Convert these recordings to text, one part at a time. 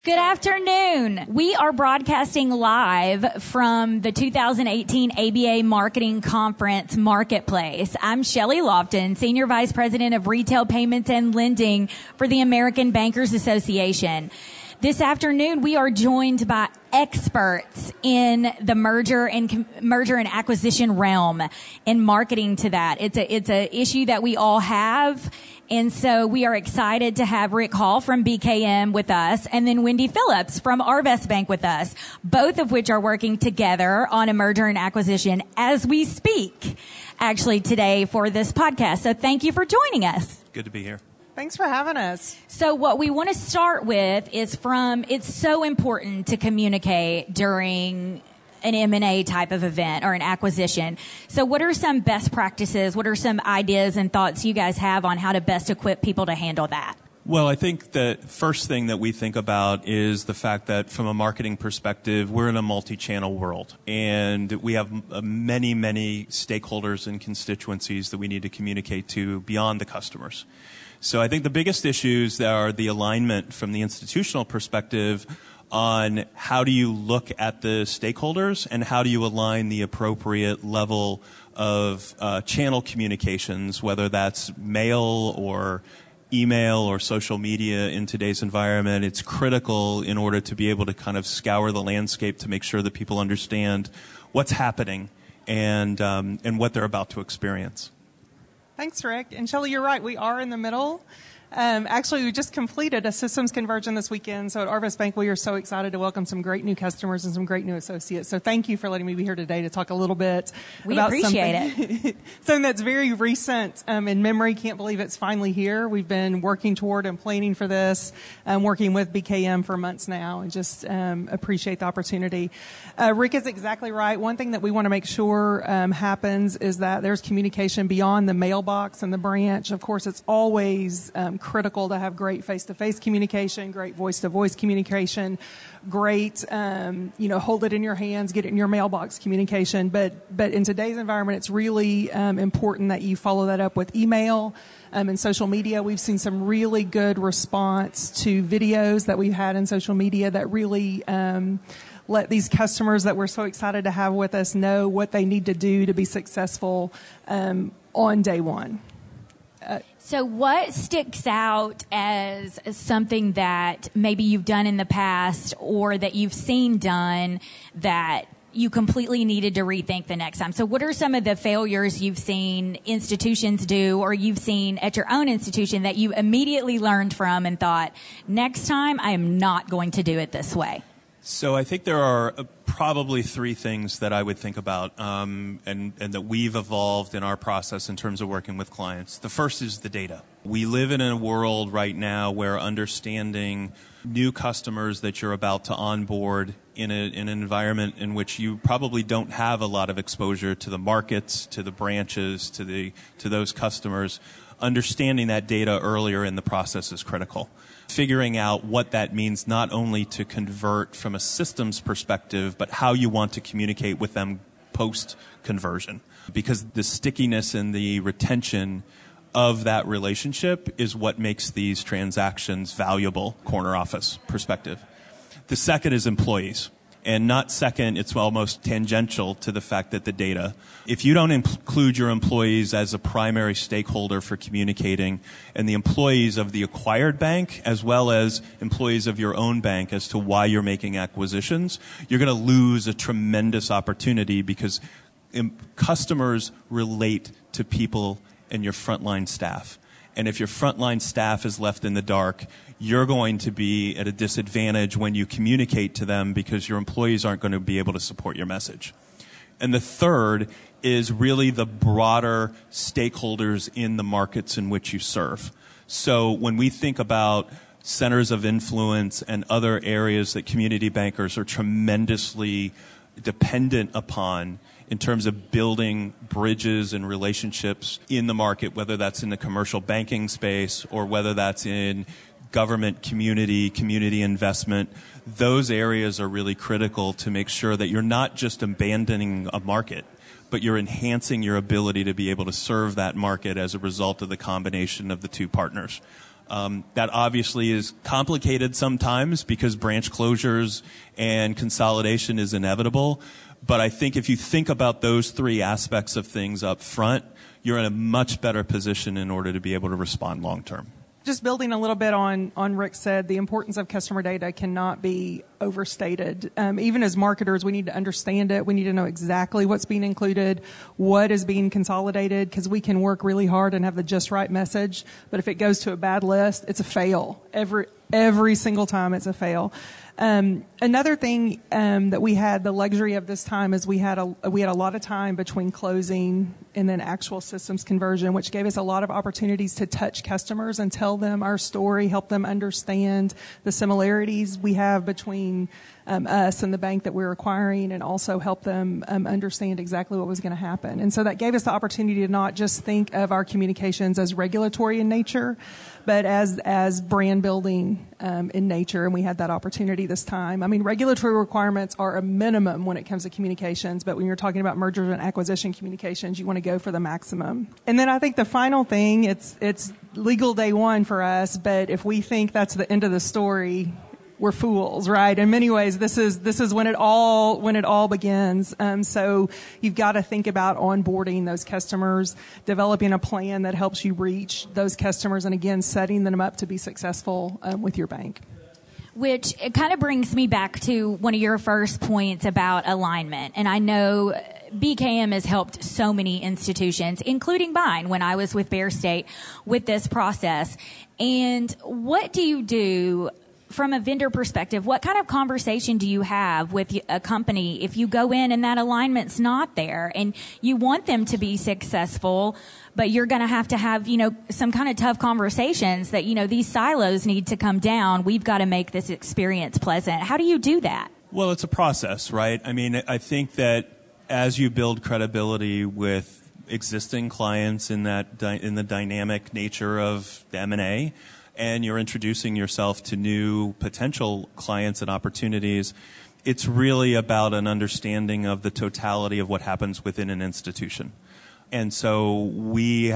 Good afternoon. We are broadcasting live from the 2018 ABA Marketing Conference Marketplace. I'm Shelley Lofton, Senior Vice President of Retail Payments and Lending for the American Bankers Association. This afternoon, we are joined by experts in the merger and acquisition realm in marketing to that. It's a issue that we all have. And so we are excited to have Rick Hall from BKM with us and then Wendy Phillips from Arvest Bank with us, both of which are working together on a merger and acquisition as we speak, actually today for this podcast. So thank you for joining us. Good to be here. Thanks for having us. So what we want to start with is it's so important to communicate during an M&A type of event or an acquisition. So what are some best practices? What are some ideas and thoughts you guys have on how to best equip people to handle that? Well, I think the first thing that we think about is the fact that from a marketing perspective, we're in a multi-channel world. And we have many, many stakeholders and constituencies that we need to communicate to beyond the customers. So I think the biggest issues are the alignment from the institutional perspective on how do you look at the stakeholders and how do you align the appropriate level of channel communications, whether that's mail or email or social media in today's environment. It's critical in order to be able to kind of scour the landscape to make sure that people understand what's happening and what they're about to experience. Thanks, Rick. And Shelley, you're right. We are in the middle. Actually, we just completed a systems conversion this weekend. So at Arvest Bank, we are so excited to welcome some great new customers and some great new associates. So thank you for letting me be here today to talk a little bit about appreciate something that's very recent in memory. Can't believe it's finally here. We've been working toward and planning for this, working with BKM for months now, and just appreciate the opportunity. Rick is exactly right. One thing that we want to make sure happens is that there's communication beyond the mailbox and the branch. Of course, it's always critical to have great face-to-face communication, great voice-to-voice communication, great, hold it in your hands, get it in your mailbox communication. But in today's environment, it's really important that you follow that up with email and social media. We've seen some really good response to videos that we've had in social media that really let these customers that we're so excited to have with us know what they need to do to be successful on day one. So what sticks out as something that maybe you've done in the past or that you've seen done that you completely needed to rethink the next time? So what are some of the failures you've seen institutions do or you've seen at your own institution that you immediately learned from and thought, next time I am not going to do it this way? So I think there are probably three things that I would think about and that we've evolved in our process in terms of working with clients. The first is the data. We live in a world right now where understanding new customers that you're about to onboard in an environment in which you probably don't have a lot of exposure to the markets, to the branches, to those customers, understanding that data earlier in the process is critical. Figuring out what that means not only to convert from a systems perspective, but how you want to communicate with them post-conversion. Because the stickiness and the retention of that relationship is what makes these transactions valuable, corner office perspective. The second is employees. And not second, it's almost tangential to the fact that the data. If you don't include your employees as a primary stakeholder for communicating, and the employees of the acquired bank, as well as employees of your own bank as to why you're making acquisitions, you're going to lose a tremendous opportunity because customers relate to people and your frontline staff. And if your frontline staff is left in the dark, you're going to be at a disadvantage when you communicate to them because your employees aren't going to be able to support your message. And the third is really the broader stakeholders in the markets in which you serve. So when we think about centers of influence and other areas that community bankers are tremendously dependent upon in terms of building bridges and relationships in the market, whether that's in the commercial banking space or whether that's in government, community investment, those areas are really critical to make sure that you're not just abandoning a market, but you're enhancing your ability to be able to serve that market as a result of the combination of the two partners. That obviously is complicated sometimes because branch closures and consolidation is inevitable. But I think if you think about those three aspects of things up front, you're in a much better position in order to be able to respond long term. Just building a little bit on Rick said, the importance of customer data cannot be overstated. Even as marketers, we need to understand it. We need to know exactly what's being included, what is being consolidated, because we can work really hard and have the just right message. But if it goes to a bad list, it's a fail. Every single time it's a fail. Another thing that we had the luxury of this time is we had a lot of time between closing and then actual systems conversion, which gave us a lot of opportunities to touch customers and tell them our story, help them understand the similarities we have between us and the bank that we're acquiring, and also help them understand exactly what was going to happen. And so that gave us the opportunity to not just think of our communications as regulatory in nature, but as brand building in nature. And we had that opportunity this time. I mean, regulatory requirements are a minimum when it comes to communications, but when you're talking about mergers and acquisition communications, you want to go for the maximum. And then I think the final thing, it's legal day one for us, but if we think that's the end of the story, we're fools, right? In many ways, this is when it all begins. So you've got to think about onboarding those customers, developing a plan that helps you reach those customers, and again, setting them up to be successful with your bank. Which it kind of brings me back to one of your first points about alignment. And I know BKM has helped so many institutions, including mine when I was with Bear State, with this process. And what do you do from a vendor perspective? What kind of conversation do you have with a company if you go in and that alignment's not there and you want them to be successful, but you're going to have, some kind of tough conversations that, these silos need to come down. We've got to make this experience pleasant. How do you do that? Well, it's a process, right? I mean, I think that as you build credibility with existing clients in the dynamic nature of the M&A, and you're introducing yourself to new potential clients and opportunities, it's really about an understanding of the totality of what happens within an institution. And so we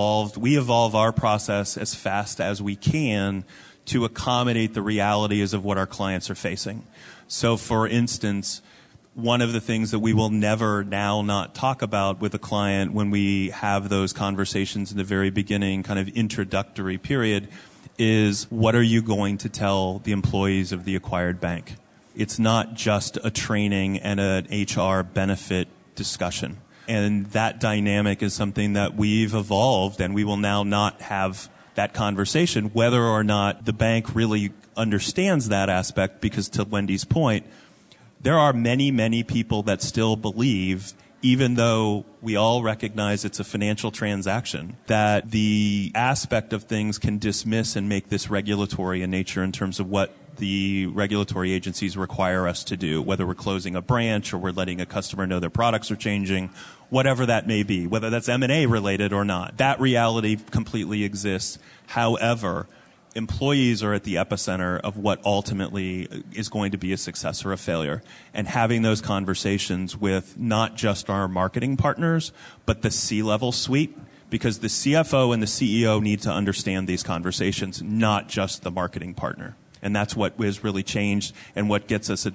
evolve our process as fast as we can to accommodate the realities of what our clients are facing. So for instance, one of the things that we will never now not talk about with a client when we have those conversations in the very beginning, kind of introductory period, is what are you going to tell the employees of the acquired bank? It's not just a training and an HR benefit discussion. And that dynamic is something that we've evolved, and we will now not have that conversation, whether or not the bank really understands that aspect, because to Wendy's point, there are many, many people that still believe, even though we all recognize it's a financial transaction, that the aspect of things can dismiss and make this regulatory in nature in terms of what the regulatory agencies require us to do, whether we're closing a branch or we're letting a customer know their products are changing, whatever that may be, whether that's M&A related or not. That reality completely exists. However, employees are at the epicenter of what ultimately is going to be a success or a failure. And having those conversations with not just our marketing partners, but the C-level suite, because the CFO and the CEO need to understand these conversations, not just the marketing partner. And that's what has really changed, and what gives us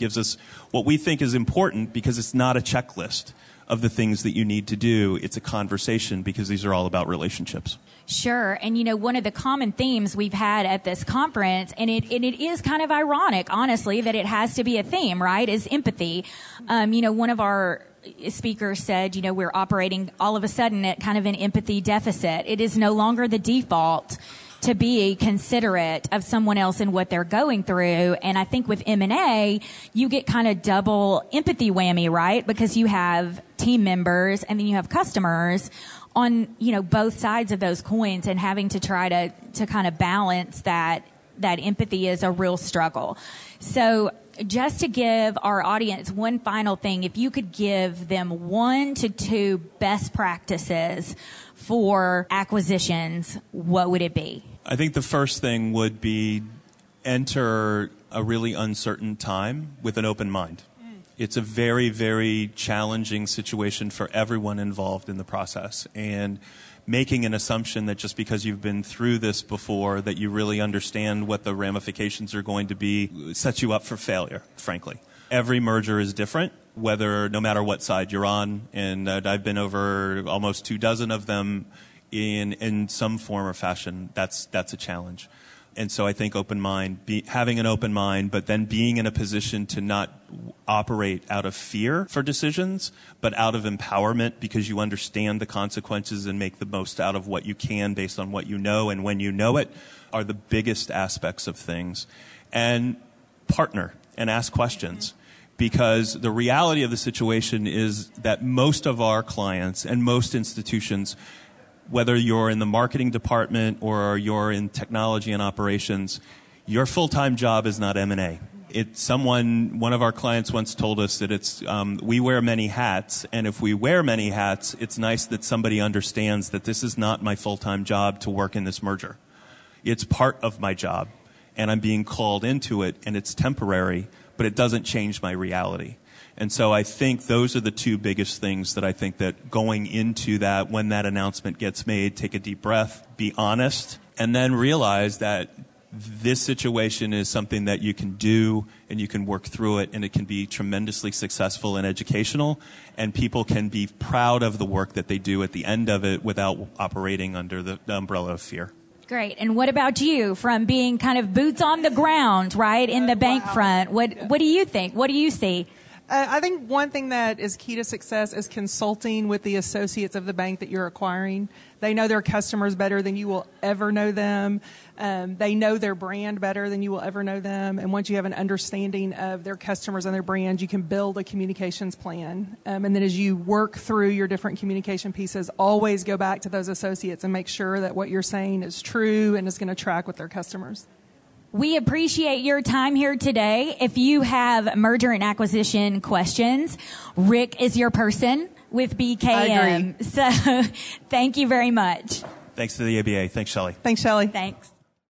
what we think is important, because it's not a checklist of the things that you need to do. It's a conversation, because these are all about relationships. Sure. And, one of the common themes we've had at this conference, and it is kind of ironic, honestly, that it has to be a theme, right, is empathy. One of our speakers said, we're operating all of a sudden at kind of an empathy deficit. It is no longer the default to be considerate of someone else and what they're going through. And I think with M&A, you get kind of double empathy whammy, right? Because you have team members and then you have customers on, both sides of those coins, and having to try to kind of balance that empathy is a real struggle. So just to give our audience one final thing, if you could give them 1 to 2 best practices for acquisitions, what would it be? I think the first thing would be enter a really uncertain time with an open mind. It's a very, very challenging situation for everyone involved in the process. And making an assumption that just because you've been through this before, that you really understand what the ramifications are going to be, sets you up for failure, frankly. Every merger is different, no matter what side you're on, and I've been over almost 24 of them in some form or fashion. That's a challenge. And so I think having an open mind, but then being in a position to not operate out of fear for decisions, but out of empowerment because you understand the consequences and make the most out of what you can based on what you know and when you know it, are the biggest aspects of things. And partner and ask questions. Because the reality of the situation is that most of our clients and most institutions, whether you're in the marketing department or you're in technology and operations, your full-time job is not M&A. One of our clients once told us that we wear many hats, and if we wear many hats, it's nice that somebody understands that this is not my full-time job to work in this merger. It's part of my job, and I'm being called into it, and it's temporary, but it doesn't change my reality. And so I think those are the two biggest things that I think that going into that, when that announcement gets made, take a deep breath, be honest, and then realize that this situation is something that you can do and you can work through it, and it can be tremendously successful and educational, and people can be proud of the work that they do at the end of it without operating under the umbrella of fear. Great. And what about you, from being kind of boots on the ground, right, in the bank front? What do you think? What do you see? I think one thing that is key to success is consulting with the associates of the bank that you're acquiring. They know their customers better than you will ever know them. They know their brand better than you will ever know them. And once you have an understanding of their customers and their brand, you can build a communications plan. And then as you work through your different communication pieces, always go back to those associates and make sure that what you're saying is true and is going to track with their customers. We appreciate your time here today. If you have merger and acquisition questions, Rick is your person with BKM. I agree. So thank you very much. Thanks to the ABA. Thanks, Shelley. Thanks, Shelley. Thanks.